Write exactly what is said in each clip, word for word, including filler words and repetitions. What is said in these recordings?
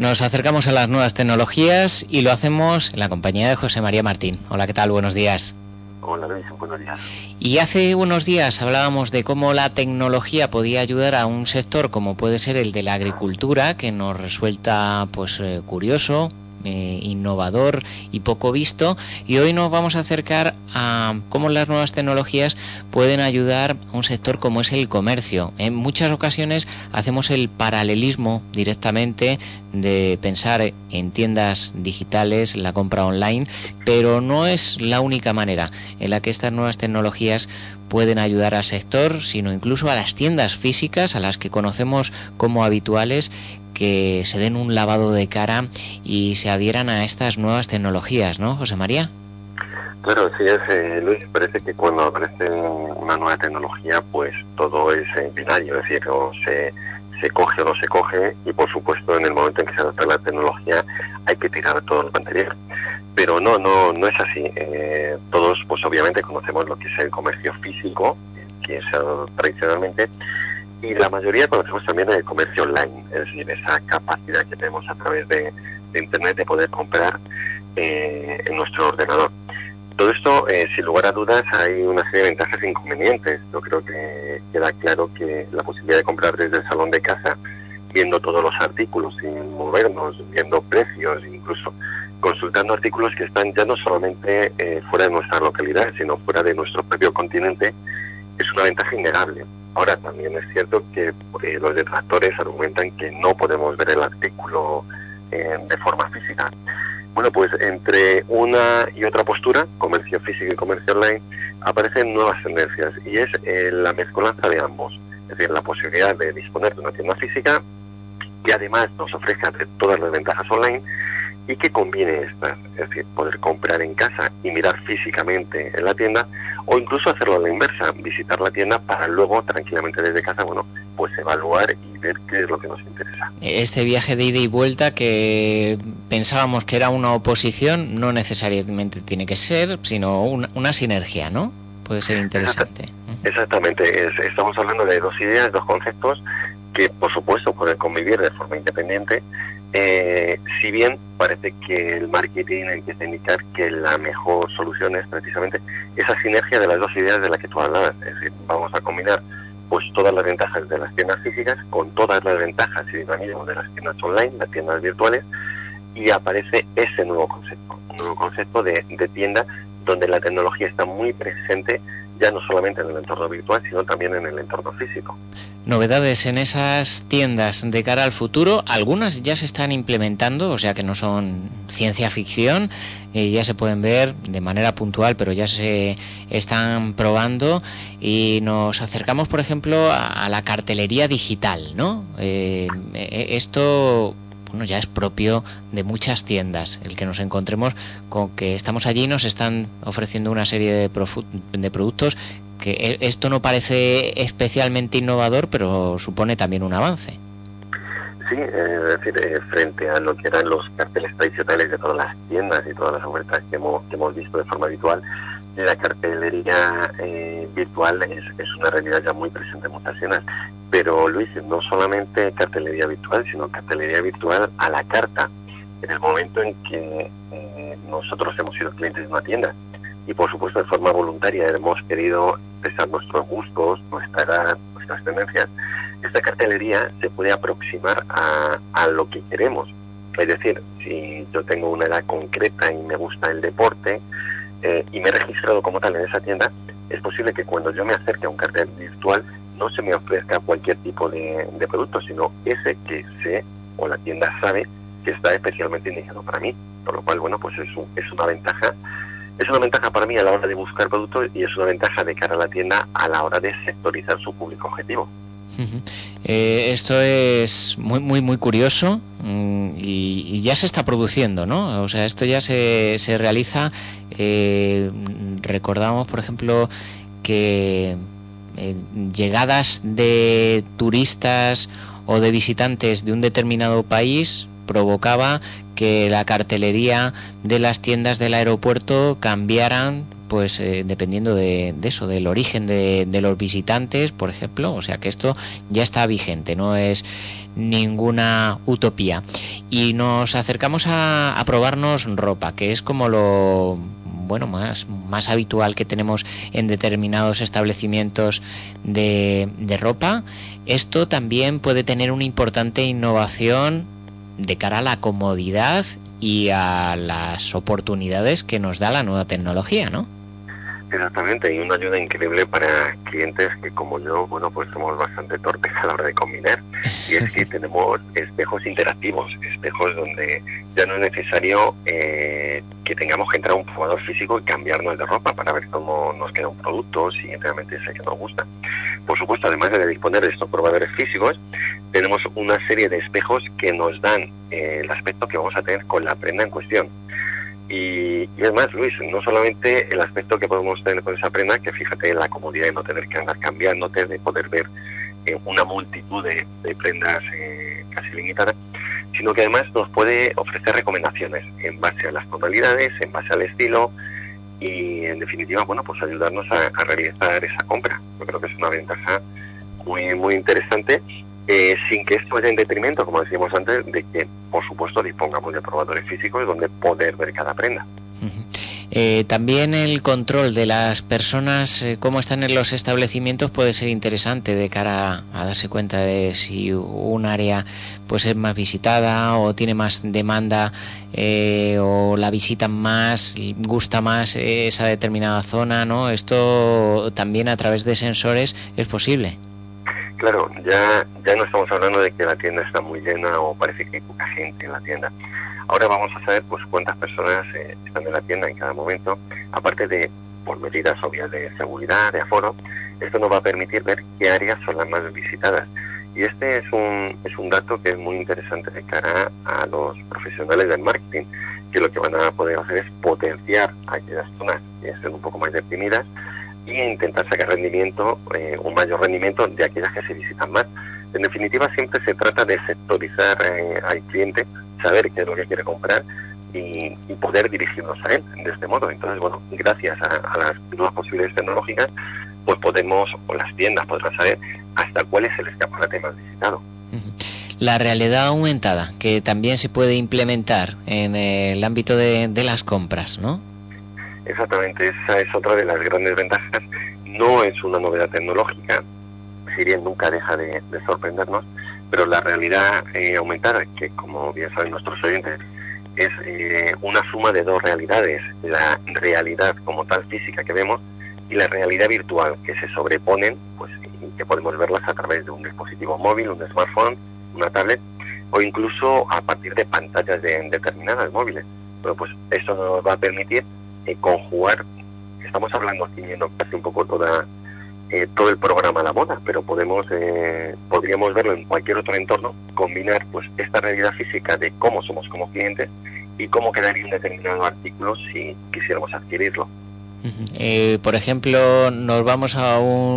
Nos acercamos a las nuevas tecnologías y lo hacemos en la compañía de José María Martín. Hola, ¿qué tal? Buenos días. Hola, Luis. Buenos días. Y hace unos días hablábamos de cómo la tecnología podía ayudar a un sector como puede ser el de la agricultura, que nos resulta pues eh, curioso, eh, innovador y poco visto. Y hoy nos vamos a acercar a cómo las nuevas tecnologías pueden ayudar a un sector como es el comercio. En muchas ocasiones hacemos el paralelismo directamente de pensar en tiendas digitales, la compra online, pero no es la única manera en la que estas nuevas tecnologías pueden ayudar al sector, sino incluso a las tiendas físicas, a las que conocemos como habituales, que se den un lavado de cara y se adhieran a estas nuevas tecnologías, ¿no, José María? Claro, sí es, eh, Luis, parece que cuando aparece una nueva tecnología, pues todo es eh, binario, es decir, o se, se coge o no se coge, y por supuesto en el momento en que se adopta la tecnología hay que tirar todo lo anterior. Pero no, no, no es así. Eh, todos, pues obviamente conocemos lo que es el comercio físico, que es uh, tradicionalmente, y la mayoría conocemos también el comercio online, es decir, esa capacidad que tenemos a través de, de Internet de poder comprar eh, en nuestro ordenador. Todo esto, eh, sin lugar a dudas, hay una serie de ventajas e inconvenientes. Yo creo que queda claro que la posibilidad de comprar desde el salón de casa, viendo todos los artículos, sin movernos, viendo precios, incluso consultando artículos que están ya no solamente eh, fuera de nuestra localidad, sino fuera de nuestro propio continente, es una ventaja innegable. Ahora, también es cierto que eh, los detractores argumentan que no podemos ver el artículo eh, de forma física. Bueno, pues entre una y otra postura, comercio físico y comercio online, aparecen nuevas tendencias, y es eh, la mezcolanza de ambos. Es decir, la posibilidad de disponer de una tienda física que además nos ofrezca todas las ventajas online y que combine estas, es decir, poder comprar en casa y mirar físicamente en la tienda, o incluso hacerlo a la inversa, visitar la tienda para luego tranquilamente desde casa, bueno, pues evaluar y ver qué es lo que nos interesa. Este viaje de ida y vuelta que pensábamos que era una oposición, no necesariamente tiene que ser, sino una, una sinergia, ¿no? Puede ser interesante. Exactamente, es, estamos hablando de dos ideas, dos conceptos que por supuesto pueden convivir de forma independiente. Eh, si bien parece que el marketing empieza a indicar que la mejor solución es precisamente esa sinergia de las dos ideas de las que tú hablabas, es decir, vamos a combinar pues todas las ventajas de las tiendas físicas con todas las ventajas y dinamismo de las tiendas online, las tiendas virtuales, y aparece ese nuevo concepto, un nuevo concepto de, de tienda donde la tecnología está muy presente, ya no solamente en el entorno virtual, sino también en el entorno físico. Novedades en esas tiendas de cara al futuro, algunas ya se están implementando, o sea que no son ciencia ficción, eh, ya se pueden ver de manera puntual, pero ya se están probando, y nos acercamos, por ejemplo, a, a la cartelería digital, ¿no? Eh, esto... Bueno, ya es propio de muchas tiendas, el que nos encontremos con que estamos allí y nos están ofreciendo una serie de, profu- de productos que esto no parece especialmente innovador, pero supone también un avance. Sí, eh, es decir, eh, frente a lo que eran los carteles tradicionales de todas las tiendas y todas las ofertas que hemos, que hemos visto de forma habitual, la cartelería eh, virtual es, es una realidad ya muy presente en muchas tiendas. Pero Luis, no solamente cartelería virtual, sino cartelería virtual a la carta, en el momento en que eh, nosotros hemos sido clientes de una tienda y por supuesto de forma voluntaria hemos querido expresar nuestros gustos, nuestra edad, nuestras tendencias. Esta cartelería se puede aproximar a, a lo que queremos. Es decir, si yo tengo una edad concreta y me gusta el deporte eh, y me he registrado como tal en esa tienda, es posible que cuando yo me acerque a un cartel virtual no se me ofrezca cualquier tipo de, de producto, sino ese que sé o la tienda sabe que está especialmente indicado para mí. Por lo cual, bueno, pues es, un, es una ventaja, es una ventaja para mí a la hora de buscar productos, y es una ventaja de cara a la tienda a la hora de sectorizar su público objetivo. Uh-huh. Eh, esto es muy muy muy curioso mm, y, y ya se está produciendo, ¿no? O sea, esto ya se, se realiza. Eh, recordamos, por ejemplo, que eh, llegadas de turistas o de visitantes de un determinado país provocaba que la cartelería de las tiendas del aeropuerto cambiaran, pues eh, dependiendo de, de eso, del origen de, de los visitantes, por ejemplo. O sea que esto ya está vigente, no es ninguna utopía. Y nos acercamos a, a probarnos ropa, que es como lo bueno más, más habitual que tenemos en determinados establecimientos de, de ropa. Esto también puede tener una importante innovación de cara a la comodidad y a las oportunidades que nos da la nueva tecnología, ¿no? Exactamente, y una ayuda increíble para clientes que, como yo, bueno, pues somos bastante torpes a la hora de combinar. Y es que tenemos espejos interactivos, espejos donde ya no es necesario eh, que tengamos que entrar a un probador físico y cambiarnos de ropa para ver cómo nos queda un producto, si realmente es el que nos gusta. Por supuesto, además de disponer de estos probadores físicos, tenemos una serie de espejos que nos dan eh, el aspecto que vamos a tener con la prenda en cuestión. Y, y es más, Luis, no solamente el aspecto que podemos tener con esa prenda, que fíjate la comodidad de no tener que andar cambiándote, de poder ver eh, una multitud de, de prendas eh, casi limitadas, sino que además nos puede ofrecer recomendaciones en base a las tonalidades, en base al estilo y, en definitiva, bueno, pues ayudarnos a, a realizar esa compra. Yo creo que es una ventaja muy, muy interesante. Eh, sin que esto vaya en detrimento, como decíamos antes, de que, por supuesto, dispongamos de probadores físicos donde poder ver cada prenda. Uh-huh. Eh, también el control de las personas, eh, cómo están en los establecimientos, puede ser interesante de cara a, a darse cuenta de si un área pues es más visitada o tiene más demanda eh, o la visitan más, gusta más esa determinada zona, ¿no? Esto también a través de sensores es posible. Claro, ya ya no estamos hablando de que la tienda está muy llena o parece que hay poca gente en la tienda. Ahora vamos a saber pues cuántas personas eh, están en la tienda en cada momento, aparte de por medidas obvias de seguridad, de aforo. Esto nos va a permitir ver qué áreas son las más visitadas. Y este es un es un dato que es muy interesante de cara a los profesionales del marketing, que lo que van a poder hacer es potenciar aquellas zonas que estén un poco más deprimidas y intentar sacar rendimiento, eh, un mayor rendimiento de aquellas que se visitan más. En definitiva, siempre se trata de sectorizar eh, al cliente, saber qué es lo que quiere comprar y, y poder dirigirnos a él de este modo. Entonces, bueno, gracias a, a las nuevas posibilidades tecnológicas, pues podemos, o las tiendas podrán saber hasta cuál es el escaparate más visitado. La realidad aumentada, que también se puede implementar en el ámbito de, de las compras, ¿no? Exactamente, esa es otra de las grandes ventajas. No es una novedad tecnológica, si bien nunca deja de, de sorprendernos, pero la realidad eh, aumentada, que como bien saben nuestros oyentes, es eh, una suma de dos realidades, la realidad como tal física que vemos y la realidad virtual, que se sobreponen, pues, y que podemos verlas a través de un dispositivo móvil, un smartphone, una tablet, o incluso a partir de pantallas de, determinadas móviles. Bueno, pues eso nos va a permitir Eh, conjugar, estamos hablando aquí viendo casi un poco toda eh, todo el programa a la moda, pero podemos eh, podríamos verlo en cualquier otro entorno, combinar pues esta realidad física de cómo somos como clientes y cómo quedaría un determinado artículo si quisiéramos adquirirlo. Uh-huh. Eh, por ejemplo, nos vamos a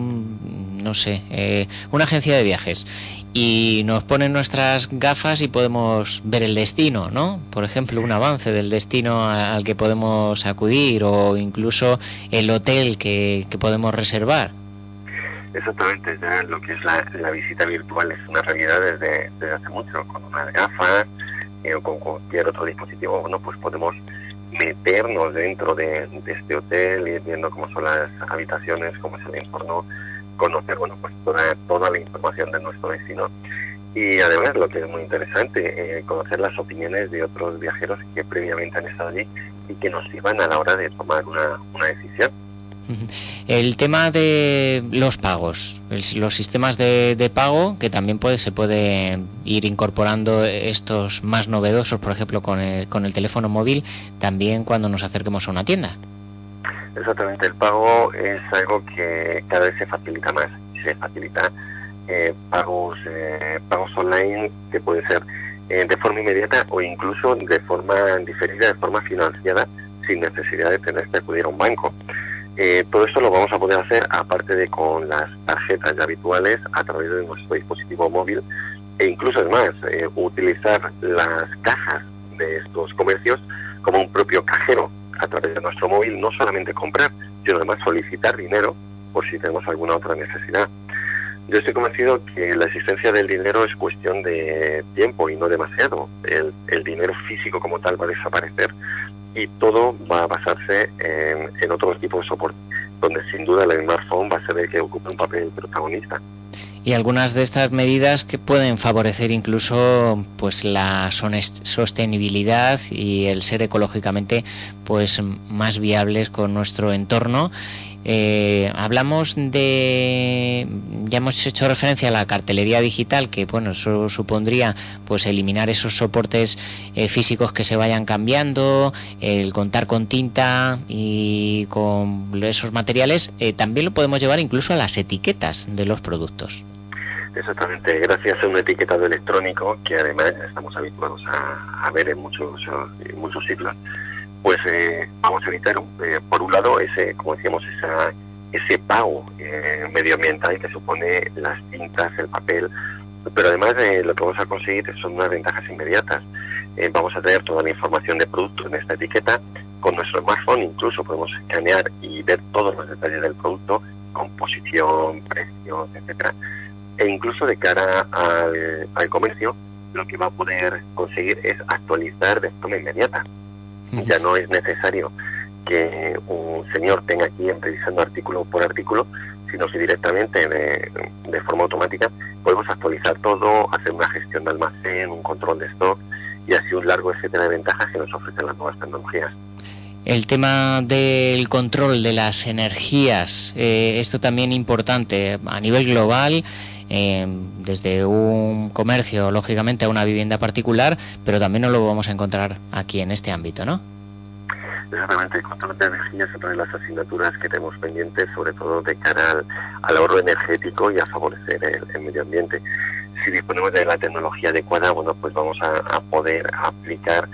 un, no sé, eh, una agencia de viajes y nos ponen nuestras gafas y podemos ver el destino, ¿no? Por ejemplo, un avance del destino al que podemos acudir o incluso el hotel que, que podemos reservar. Exactamente, ya lo que es la, la visita virtual es una realidad desde, desde hace mucho. Con unas gafas eh, o con cualquier otro dispositivo, bueno, pues podemos meternos dentro de, de este hotel, ir viendo cómo son las habitaciones, cómo es el entorno, conocer, bueno, pues toda, toda la información de nuestro destino y además lo que es muy interesante, eh, conocer las opiniones de otros viajeros que previamente han estado allí y que nos sirvan a la hora de tomar una, una decisión. El tema de los pagos, los sistemas de, de pago, que también puede, se puede ir incorporando estos más novedosos, por ejemplo, con el, con el teléfono móvil, también cuando nos acerquemos a una tienda. Exactamente, el pago es algo que cada vez se facilita más, se facilita eh, pagos eh, pagos online que puede ser eh, de forma inmediata o incluso de forma diferida, de forma financiada, sin necesidad de tener que acudir a un banco. Eh, todo esto lo vamos a poder hacer, aparte de con las tarjetas ya habituales, a través de nuestro dispositivo móvil, e incluso es más, eh, utilizar las cajas de estos comercios como un propio cajero a través de nuestro móvil, no solamente comprar, sino además solicitar dinero por si tenemos alguna otra necesidad. Yo estoy convencido que la existencia del dinero es cuestión de tiempo y no demasiado. El, el dinero físico como tal va a desaparecer y todo va a basarse en, en otro tipo de soporte, donde sin duda el smartphone va a ser el que ocupe un papel protagonista. Y algunas de estas medidas que pueden favorecer incluso pues la sostenibilidad y el ser ecológicamente pues más viables con nuestro entorno. Eh, hablamos de, ya hemos hecho referencia a la cartelería digital, que bueno, eso supondría pues eliminar esos soportes eh, físicos que se vayan cambiando, el contar con tinta y con esos materiales. Eh, también lo podemos llevar incluso a las etiquetas de los productos. Exactamente, gracias a un etiquetado electrónico que además estamos habituados a, a ver en muchos, en muchos sitios, pues eh, vamos a evitar, eh, por un lado, ese, como decíamos, esa, ese pago eh, medioambiental que supone las tintas, el papel, pero además eh, lo que vamos a conseguir son unas ventajas inmediatas. Eh, vamos a tener toda la información de producto en esta etiqueta. Con nuestro smartphone incluso podemos escanear y ver todos los detalles del producto, composición, precios, etcétera. E incluso de cara al, al comercio, lo que va a poder conseguir es actualizar de forma inmediata. Ya no es necesario que un señor tenga que ir revisando artículo por artículo, sino que directamente de, de forma automática podemos actualizar todo, hacer una gestión de almacén, un control de stock y así un largo etcétera de ventajas que nos ofrecen las nuevas tecnologías. El tema del control de las energías, eh, esto también importante a nivel global, eh, desde un comercio, lógicamente, a una vivienda particular, pero también nos lo vamos a encontrar aquí en este ámbito, ¿no? Exactamente, el control de energía es otra de las asignaturas que tenemos pendientes, sobre todo de cara al, al ahorro energético y a favorecer el, el medio ambiente. Si disponemos de la tecnología adecuada, bueno, pues vamos a, a poder aplicar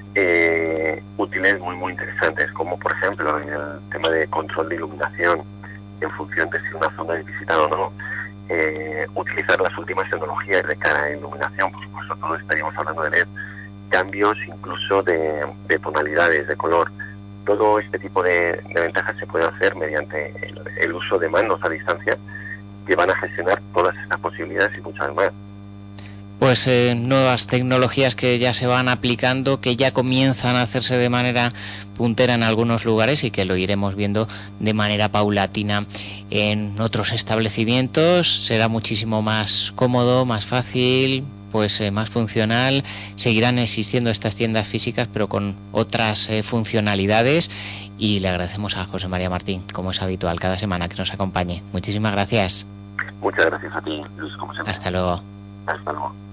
eh, útiles muy muy interesantes, como por ejemplo el tema de control de iluminación en función de si una zona es visitada o no, eh, utilizar las últimas tecnologías de cara a iluminación, por supuesto, todo estaríamos hablando de L E D, cambios incluso de, de tonalidades, de color. Todo este tipo de, de ventajas se puede hacer mediante el, el uso de manos a distancia que van a gestionar todas estas posibilidades y muchas más. Pues eh, nuevas tecnologías que ya se van aplicando, que ya comienzan a hacerse de manera puntera en algunos lugares y que lo iremos viendo de manera paulatina en otros establecimientos. Será muchísimo más cómodo, más fácil, pues eh, más funcional. Seguirán existiendo estas tiendas físicas, pero con otras eh, funcionalidades. Y le agradecemos a José María Martín, como es habitual, cada semana que nos acompañe. Muchísimas gracias. Muchas gracias a ti, Luis, como siempre. Hasta luego. Hasta luego.